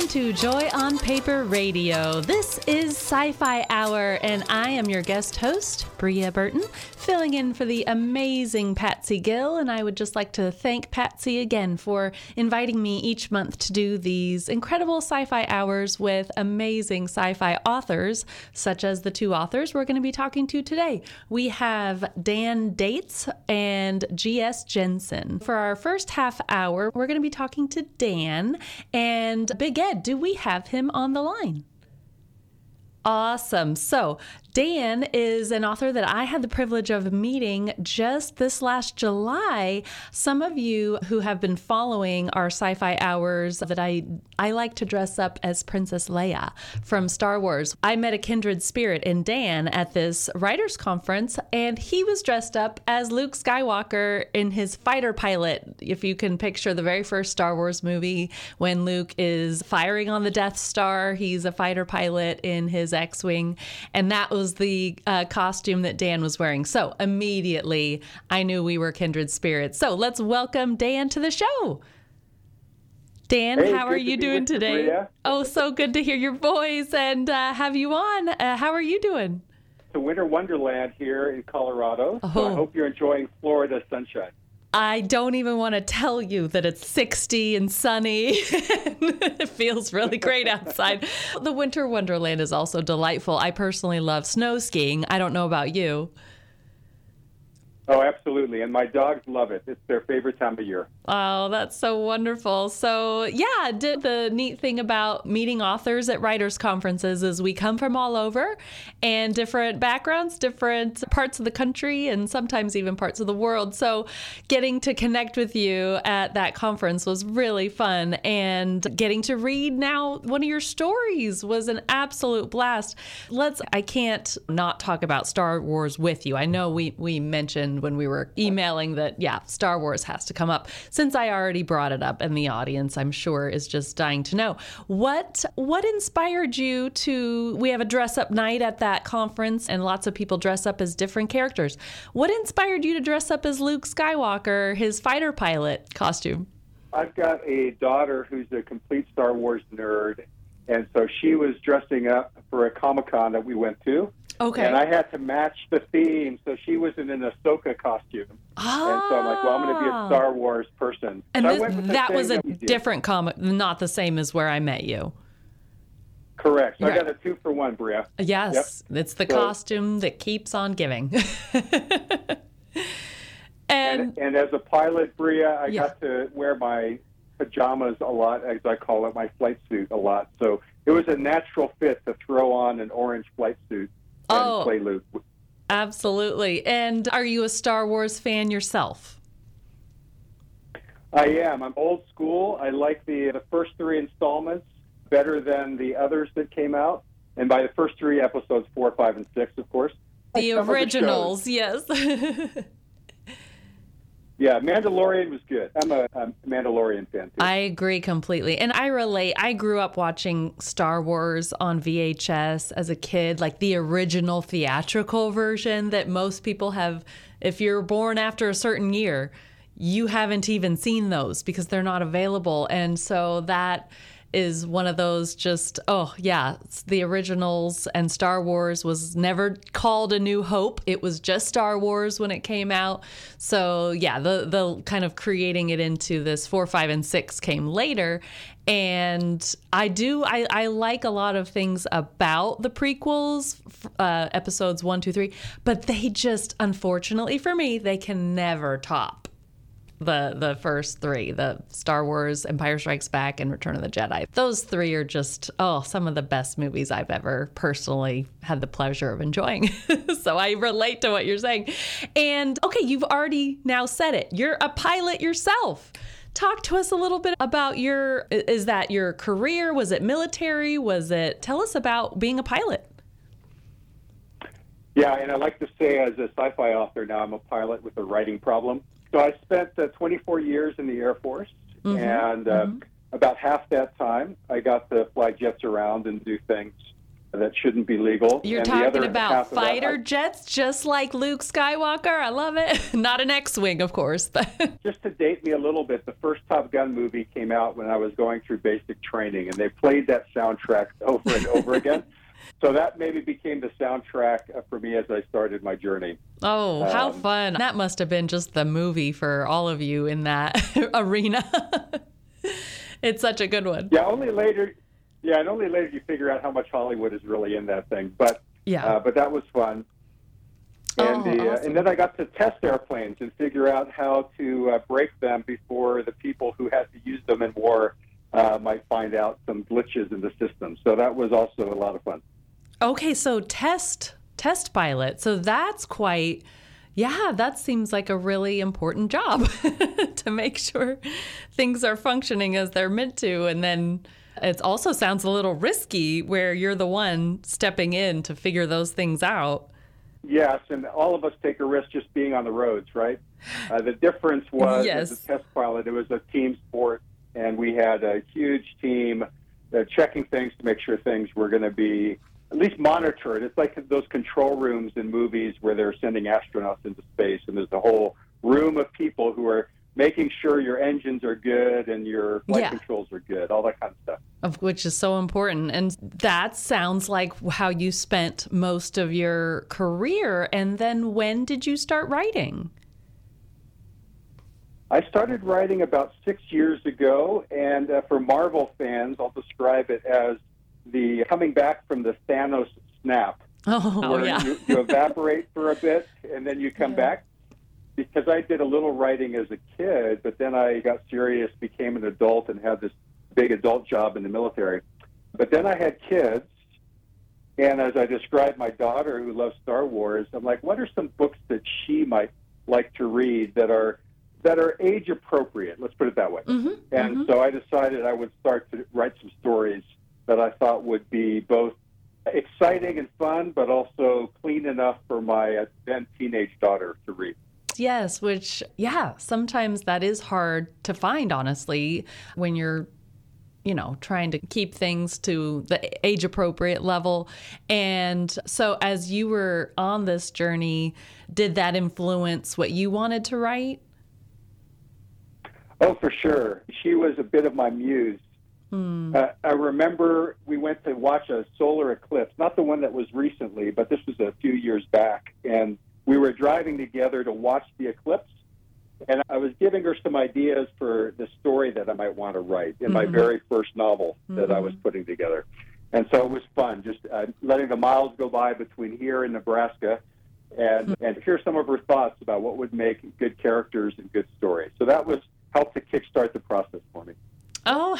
Welcome to Joy on Paper Radio. This is Sci-Fi Hour, and I am your guest host, Bria Burton, filling in for the amazing Patsy Gill. And I would just like to thank Patsy again for inviting me each month to do these incredible sci-fi hours with amazing sci-fi authors, such as the two authors we're going to be talking to today. We have Dan Dates and G.S. Jensen. For our first half hour, we're going to be talking to Dan. And Big Ed, do we have him on the line? Awesome. So Dan is an author that I had the privilege of meeting just this last July. Some of you who have been following our sci-fi hours that I like to dress up as Princess Leia from Star Wars. I met a kindred spirit in Dan at this writers conference, and he was dressed up as Luke Skywalker in his fighter pilot. If you can picture the very first Star Wars movie when Luke is firing on the Death Star, he's a fighter pilot in his X-Wing, and that was the costume that Dan was wearing. So immediately I knew we were kindred spirits. So let's welcome Dan to the show. Dan, hey, how are you doing today? Bria. Oh, so good to hear your voice and have you on. How are you doing? It's a winter wonderland here in Colorado. So I hope you're enjoying Florida sunshine. I don't even want to tell you that it's 60 and sunny. It feels really great outside. The winter wonderland is also delightful. I personally love snow skiing. I don't know about you. Oh, absolutely. And my dogs love it. It's their favorite time of year. Oh, that's so wonderful. So, yeah, the neat thing about meeting authors at writers' conferences is we come from all over and different backgrounds, different parts of the country, and sometimes even parts of the world. So getting to connect with you at that conference was really fun. And getting to read now one of your stories was an absolute blast. I can't not talk about Star Wars with you. I know we mentioned when we were emailing that, yeah, Star Wars has to come up. Since I already brought it up, and the audience, I'm sure, is just dying to know. What inspired you to, we have a dress-up night at that conference, and lots of people dress up as different characters. What inspired you to dress up as Luke Skywalker, his fighter pilot costume? I've got a daughter who's a complete Star Wars nerd, and so she was dressing up for a Comic-Con that we went to. Okay. And I had to match the theme, so she was in an Ahsoka costume. Ah. And so I'm like, well, I'm going to be a Star Wars person. And so that was a different comic, not the same as where I met you. Correct. So Right. I got a 2-for-1, Bria. Yes, Yep. It's the costume that keeps on giving. And as a pilot, Bria, I Yeah. got to wear my pajamas a lot, as I call it, my flight suit a lot. So it was a natural fit to throw on an orange flight suit and play Luke. Absolutely. And are you a Star Wars fan yourself? I am. I'm old school. I like the first 3 installments better than the others that came out. And by the first 3 episodes, 4, 5, and 6, of course. The originals, yes. Yeah, Mandalorian was good. I'm a Mandalorian fan, too. I agree completely. And I relate. I grew up watching Star Wars on VHS as a kid, like the original theatrical version that most people have. If you're born after a certain year, you haven't even seen those because they're not available. And so that is one of those just, the originals, and Star Wars was never called A New Hope. It was just Star Wars when it came out. So yeah, the kind of creating it into this 4, 5, and 6 came later. And I like a lot of things about the prequels, episodes 1, 2, 3, but they just, unfortunately for me, they can never top the first 3, the Star Wars, Empire Strikes Back, and Return of the Jedi. Those 3 are just, some of the best movies I've ever personally had the pleasure of enjoying. So I relate to what you're saying. And okay, you've already now said it. You're a pilot yourself. Talk to us a little bit about is that your career? Was it military? Tell us about being a pilot. Yeah, and I like to say as a sci-fi author now, I'm a pilot with a writing problem. So I spent 24 years in the Air Force, and about half that time I got to fly jets around and do things that shouldn't be legal. You're and talking the other about half of that, fighter jets, just like Luke Skywalker. I love it. Not an X-Wing, of course. But just to date me a little bit, the first Top Gun movie came out when I was going through basic training, and they played that soundtrack over and over again. So that maybe became the soundtrack for me as I started my journey. Oh, how fun. That must have been just the movie for all of you in that arena. It's such a good one. Yeah, only later you figure out how much Hollywood is really in that thing. But but that was fun. And awesome. And then I got to test airplanes and figure out how to break them before the people who had to use them in war might find out some glitches in the system. So that was also a lot of fun. Okay, so test pilot. So that's quite, that seems like a really important job to make sure things are functioning as they're meant to. And then it also sounds a little risky where you're the one stepping in to figure those things out. Yes, and all of us take a risk just being on the roads, right? The difference was as a test pilot, it was a team sport, and we had a huge team checking things to make sure things were going to be at least monitored. It's like those control rooms in movies where they're sending astronauts into space, and there's a whole room of people who are making sure your engines are good and your flight controls are good, all that kind of stuff. Of which is so important. And that sounds like how you spent most of your career. And then when did you start writing? I started writing about 6 years ago, and for Marvel fans, I'll describe it as the coming back from the Thanos snap. Where you evaporate for a bit, and then you come back. Because I did a little writing as a kid, but then I got serious, became an adult, and had this big adult job in the military. But then I had kids, and as I described my daughter who loves Star Wars, I'm like, what are some books that she might like to read that are age appropriate? Let's put it that way. So I decided I would start to write some stories that I thought would be both exciting and fun, but also clean enough for my then teenage daughter to read. Yes, which, sometimes that is hard to find, honestly, when you're, trying to keep things to the age-appropriate level. And so as you were on this journey, did that influence what you wanted to write? Oh, for sure. She was a bit of my muse. I remember we went to watch a solar eclipse, not the one that was recently, but this was a few years back, and we were driving together to watch the eclipse, and I was giving her some ideas for the story that I might want to write in my very first novel that I was putting together. And so it was fun, just letting the miles go by between here and Nebraska and hear some of her thoughts about what would make good characters and good stories. So that was helped to kickstart the process for me. Oh,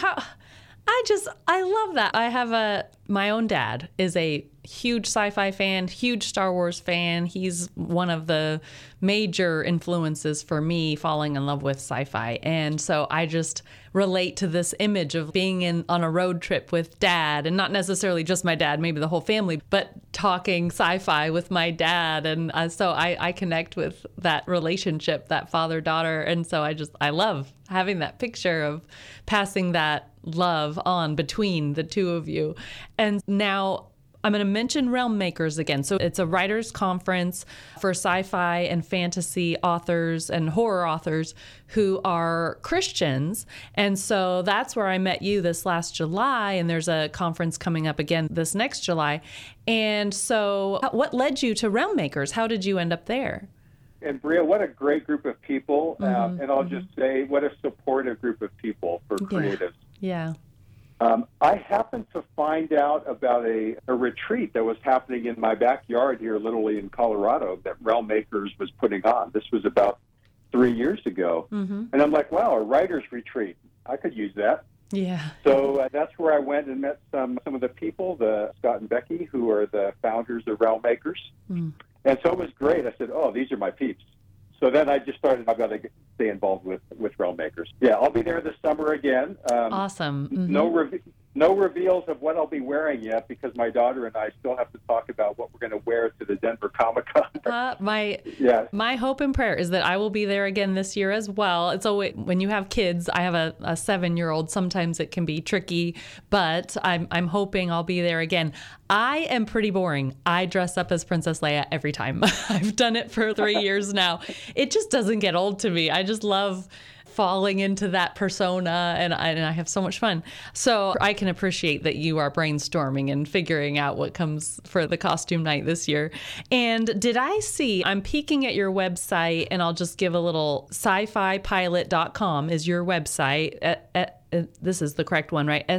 I love that. I have my own dad is a huge sci-fi fan, huge Star Wars fan. He's one of the major influences for me falling in love with sci-fi. And so I just relate to this image of being on a road trip with dad, and not necessarily just my dad, maybe the whole family, but talking sci-fi with my dad. And so I connect with that relationship, that father-daughter. And so I love having that picture of passing that love on between the two of you. And now I'm going to mention Realm Makers again. So it's a writers' conference for sci-fi and fantasy authors and horror authors who are Christians. And so that's where I met you this last July. And there's a conference coming up again this next July. And so what led you to Realm Makers? How did you end up there? And Bria, what a great group of people. And I'll just say, what a supportive group of people for creatives. Yeah. I happened to find out about a retreat that was happening in my backyard here, literally in Colorado, that Realm Makers was putting on. This was about 3 years ago. And I'm like, wow, a writer's retreat. I could use that. Yeah. So that's where I went and met some of the people, Scott and Becky, who are the founders of Realm Makers. And so it was great. I said, oh, these are my peeps. So then I just started, I've got to stay involved with Realm Makers. Yeah, I'll be there this summer again. Awesome. No No reveals of what I'll be wearing yet, because my daughter and I still have to talk about what we're going to wear to the Denver Comic-Con. My hope and prayer is that I will be there again this year as well. It's always, when you have kids, I have a 7-year-old. Sometimes it can be tricky, but I'm hoping I'll be there again. I am pretty boring. I dress up as Princess Leia every time. I've done it for 3 years now. It just doesn't get old to me. I just love falling into that persona, and I have so much fun. So I can appreciate that you are brainstorming and figuring out what comes for the costume night this year. And did I see, I'm peeking at your website, and I'll just give a little, scifipilot.com is your website. This is the correct one, right?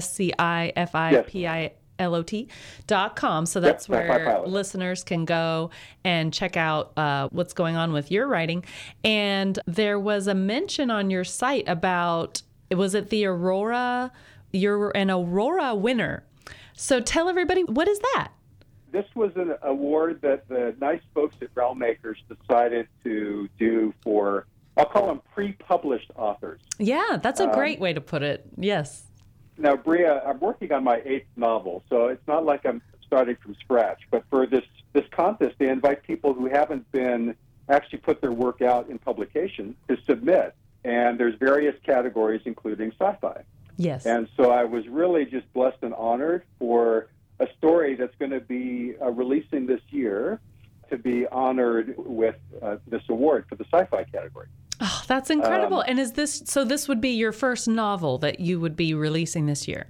SCIFIPILOT.com. So that's where listeners can go and check out what's going on with your writing. And there was a mention on your site about, was it the Aurora? You're an Aurora winner. So tell everybody, what is that? This was an award that the nice folks at Realm Makers decided to do for, I'll call them pre-published authors. Yeah, that's a great way to put it. Yes. Now, Bria, I'm working on my 8th novel, so it's not like I'm starting from scratch. But for this contest, they invite people who haven't been actually put their work out in publication to submit. And there's various categories, including sci-fi. Yes. And so I was really just blessed and honored for a story that's going to be releasing this year to be honored with this award for the sci-fi category. Oh, that's incredible. And is this, so this would be your first novel that you would be releasing this year?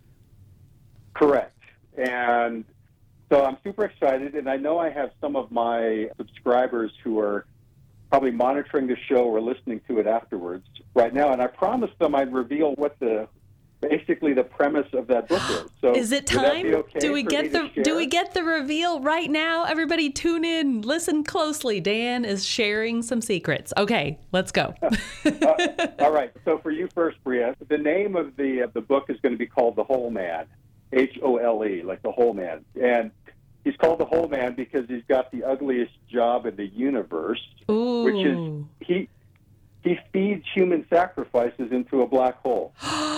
Correct. And so I'm super excited, and I know I have some of my subscribers who are probably monitoring the show or listening to it afterwards right now, and I promised them I'd reveal what basically the premise of that book is. So is it time? Do we get the reveal right now? Everybody tune in, listen closely. Dan is sharing some secrets. Okay, let's go. All right. So for you first, Bria, the name of the book is going to be called The Whole Man, Hole, like the whole man. And he's called the Whole Man because he's got the ugliest job in the universe, Ooh. Which is he feeds human sacrifices into a black hole.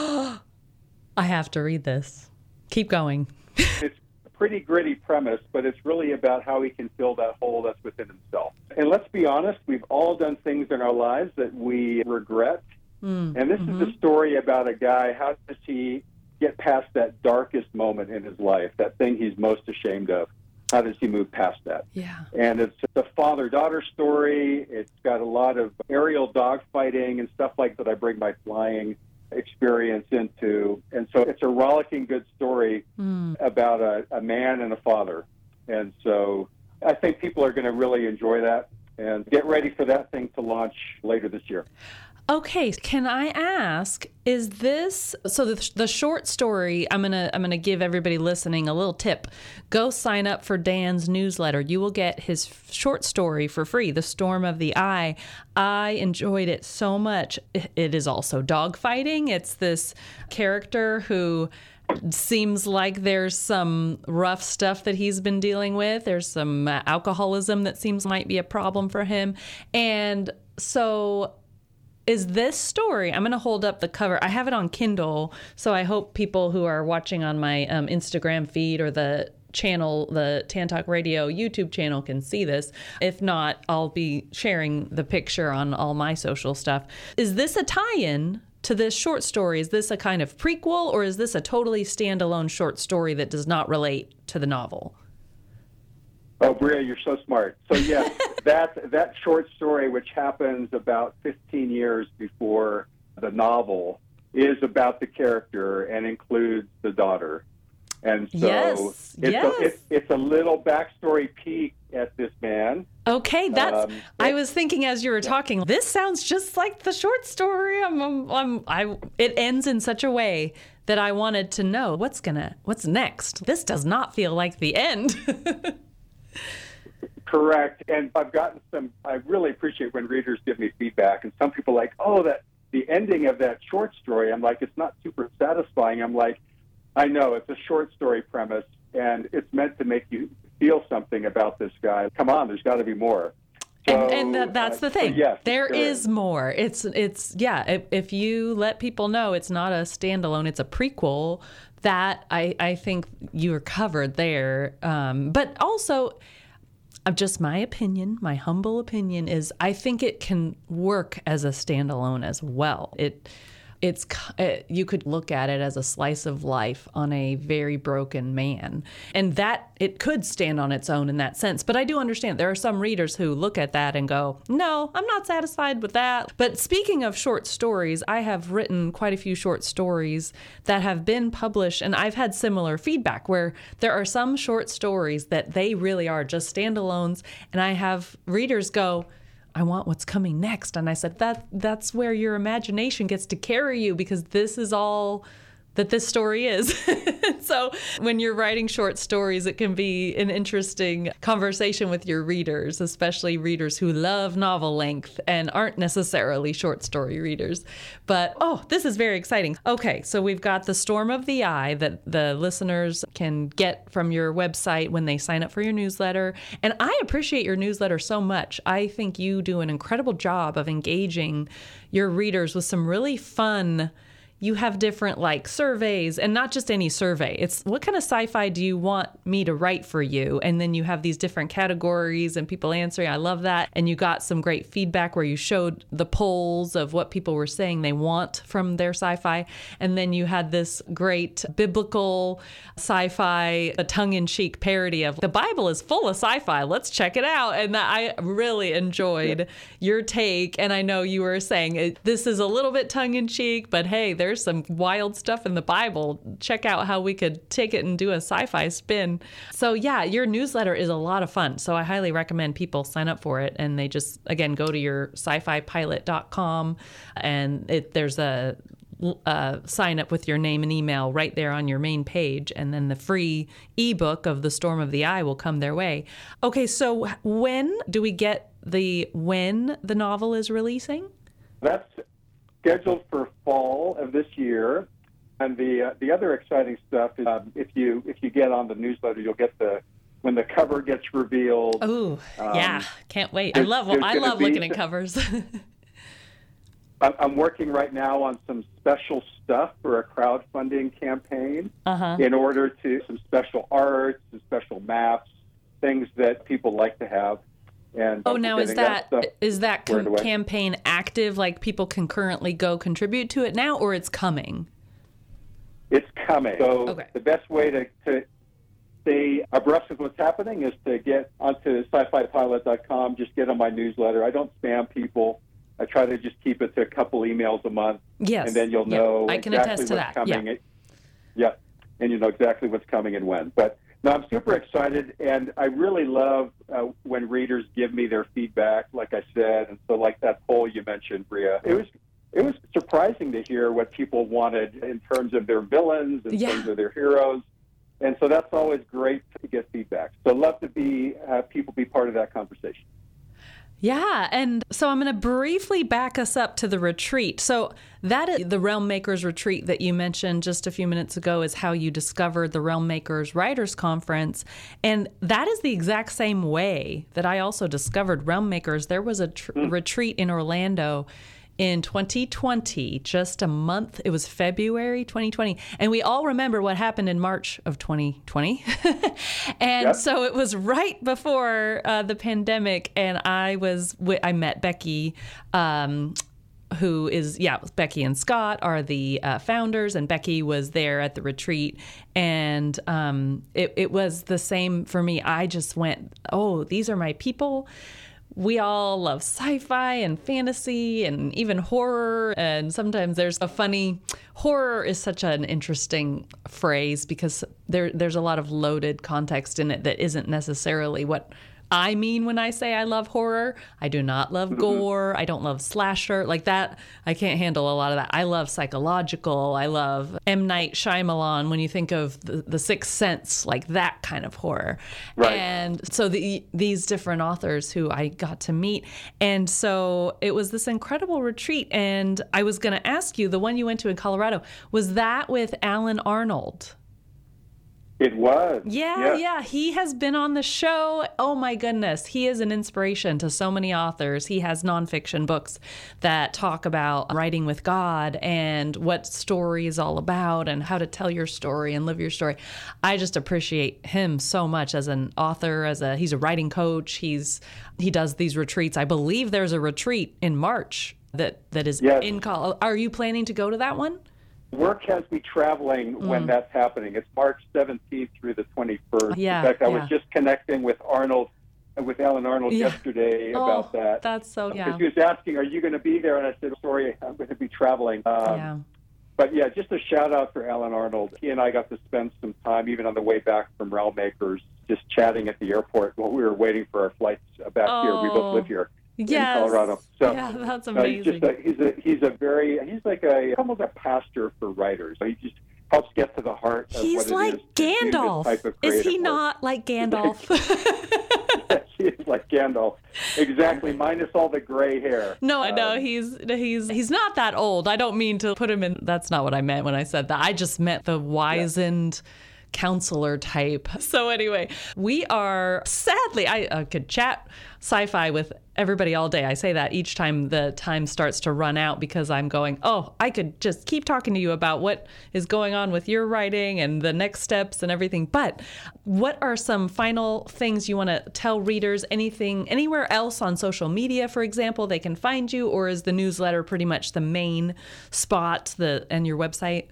I have to read this. Keep going. It's a pretty gritty premise, but it's really about how he can fill that hole that's within himself. And let's be honest, we've all done things in our lives that we regret. And this is a story about a guy. How does he get past that darkest moment in his life, that thing he's most ashamed of? How does he move past that? Yeah. And it's a father-daughter story. It's got a lot of aerial dogfighting and stuff like that I bring my flying experience into. And so it's a rollicking good story about a man and a father. And so I think people are going to really enjoy that, and get ready for that thing to launch later this year. Okay, can I ask, is this, so the short story, I'm gonna give everybody listening a little tip. Go sign up for Dan's newsletter. You will get his short story for free, The Storm of the Eye. I enjoyed it so much. It is also dogfighting. It's this character who seems like there's some rough stuff that he's been dealing with. There's some alcoholism that seems might be a problem for him. And so is this story, I'm going to hold up the cover. I have it on Kindle, so I hope people who are watching on my Instagram feed or the channel, the Tan Talk Radio YouTube channel, can see this. If not, I'll be sharing the picture on all my social stuff. Is this a tie-in to this short story? Is this a kind of prequel, or is this a totally standalone short story that does not relate to the novel? Oh, Bria, you're so smart. So, yes, that short story, which happens about 15 years before the novel, is about the character and includes the daughter. And so it's a little backstory peek at this man. Okay, that's. I was thinking as you were talking, this sounds just like the short story. It ends in such a way that I wanted to know what's next. This does not feel like the end. Correct. And I've gotten I really appreciate when readers give me feedback, and some people are like, the ending of that short story, I'm like, it's not super satisfying. I'm like, I know, it's a short story premise, and it's meant to make you feel something about this guy. Come on, there's got to be more. That's the thing. Yes, there is more. If you let people know it's not a standalone, it's a prequel, that I think you're covered there. But also, just my opinion, my humble opinion is I think it can work as a standalone as well. You could look at it as a slice of life on a very broken man, and that it could stand on its own in that sense. But I do understand there are some readers who look at that and go, no, I'm not satisfied with that. But speaking of short stories, I have written quite a few short stories that have been published, and I've had similar feedback where there are some short stories that they really are just standalones, and I have readers go, I want what's coming next. And I said, that's where your imagination gets to carry you, because this is all that this story is. So when you're writing short stories, it can be an interesting conversation with your readers, especially readers who love novel length and aren't necessarily short story readers. But, this is very exciting. Okay, so we've got The Storm of the Eye that the listeners can get from your website when they sign up for your newsletter. And I appreciate your newsletter so much. I think you do an incredible job of engaging your readers with some really fun. You have different surveys, and not just any survey. It's what kind of sci-fi do you want me to write for you? And then you have these different categories and people answering. I love that. And you got some great feedback where you showed the polls of what people were saying they want from their sci-fi. And then you had this great biblical sci-fi, a tongue-in-cheek parody of the Bible is full of sci-fi. Let's check it out. And I really enjoyed your take. And I know you were saying this is a little bit tongue-in-cheek, but hey, there's some wild stuff in the Bible. Check out how we could take it and do a sci-fi spin. So yeah, your newsletter is a lot of fun. So I highly recommend people sign up for it. And they just, again, go to your scifipilot.com, and there's a sign up with your name and email right there on your main page. And then the free ebook of The Storm of the Eye will come their way. Okay, so when do we get when the novel is releasing? That's scheduled for fall of this year. And the other exciting stuff is if you get on the newsletter, you'll get when the cover gets revealed. Oh, yeah, can't wait. I love looking at covers. I'm working right now on some special stuff for a crowdfunding campaign in order to some special art, some special maps, things that people like to have. And now is that campaign active? Like people can currently go contribute to it now, or it's coming? It's coming. So the best way to stay abreast of what's happening is to get onto scifipilot.com. Just get on my newsletter. I don't spam people. I try to just keep it to a couple emails a month. Yes. And then you'll know I can exactly attest to what's that. coming. Yeah. And you know exactly what's coming and when. But no, I'm super excited, and I really love when readers give me their feedback, like I said. And so like that poll you mentioned, Bria, it was surprising to hear what people wanted in terms of their villains, in terms of their heroes. And so that's always great to get feedback. So love to have people be part of that conversation. Yeah, and so I'm going to briefly back us up to the retreat. So that is the Realm Makers retreat that you mentioned just a few minutes ago is how you discovered the Realm Makers Writers Conference. And that is the exact same way that I also discovered Realm Makers. There was a retreat in Orlando in 2020, just a month. It was February 2020. And we all remember what happened in March of 2020. And so it was right before the pandemic. And I met Becky, who is, Becky and Scott are the founders. And Becky was there at the retreat. And it was the same for me. I just went, these are my people. We all love sci-fi and fantasy and even horror. And sometimes there's horror is such an interesting phrase because there's a lot of loaded context in it that isn't necessarily what I mean when I say I love horror. I do not love gore. I don't love slasher like that. I can't handle a lot of that. I love psychological. I love M. Night Shyamalan when you think of the Sixth Sense, like that kind of horror. Right. And so these different authors who I got to meet. And so it was this incredible retreat. And I was going to ask you, the one you went to in Colorado, was that with Alan Arnold? It was. Yeah. He has been on the show. Oh, my goodness. He is an inspiration to so many authors. He has nonfiction books that talk about writing with God and what story is all about and how to tell your story and live your story. I just appreciate him so much as an author, he's a writing coach. He does these retreats. I believe there's a retreat in March that is in Colorado. Are you planning to go to that one? Work has me traveling when that's happening. It's March 17th through the 21st. In fact, I was just connecting with Alan Arnold yesterday about that. That's so, Because he was asking, are you going to be there? And I said, sorry, I'm going to be traveling. But yeah, just a shout out for Alan Arnold. He and I got to spend some time, even on the way back from Realm Makers, just chatting at the airport while we were waiting for our flights back here. We both live here. In Colorado. So, that's amazing. He's like almost a pastor for writers. He just helps get to the heart of he's what like it is Gandalf. Is he not like Gandalf? Yes, he is like Gandalf. Exactly, minus all the gray hair. No, he's not that old. I don't mean to put him in. That's not what I meant when I said that. I just meant the wizened counselor type. So anyway, we are sadly, I could chat sci-fi with everybody all day. I say that each time the time starts to run out because I'm going, I could just keep talking to you about what is going on with your writing and the next steps and everything. But what are some final things you want to tell readers? Anything, anywhere else on social media, for example, they can find you, or is the newsletter pretty much the main spot and your website?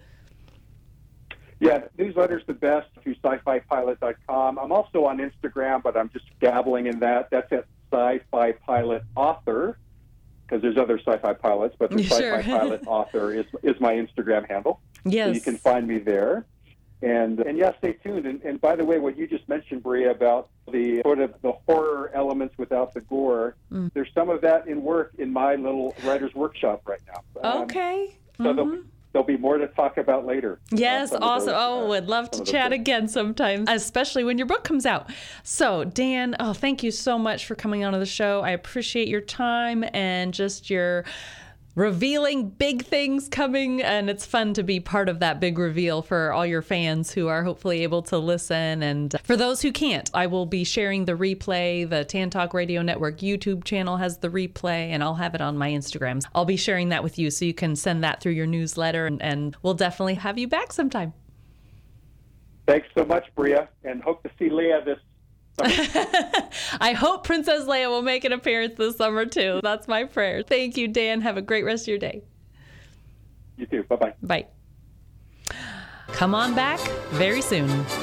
Yeah, newsletter's the best through sci-fi-pilot.com. I'm also on Instagram, but I'm just dabbling in that. That's at Sci-Fi Pilot Author, because there's other sci-fi pilots, but the Sci-Fi Pilot Author is my Instagram handle. Yes. So you can find me there. And stay tuned. And by the way, what you just mentioned, Bria, about the sort of the horror elements without the gore, there's some of that in work in my little writer's workshop right now. Okay. So there'll be more to talk about later. Yes, awesome. Would love to chat again sometime, especially when your book comes out. So, Dan, thank you so much for coming onto the show. I appreciate your time and just your revealing big things coming, and it's fun to be part of that big reveal for all your fans who are hopefully able to listen. And for those who can't, I will be sharing the replay. The Tan Talk Radio Network YouTube channel has the replay, and I'll have it on my Instagram. I'll be sharing that with you so you can send that through your newsletter, and we'll definitely have you back sometime. Thanks so much, Bria, and hope to see Leia this I hope Princess Leia will make an appearance this summer, too. That's my prayer. Thank you, Dan. Have a great rest of your day. You too. Bye-bye. Bye. Come on back very soon.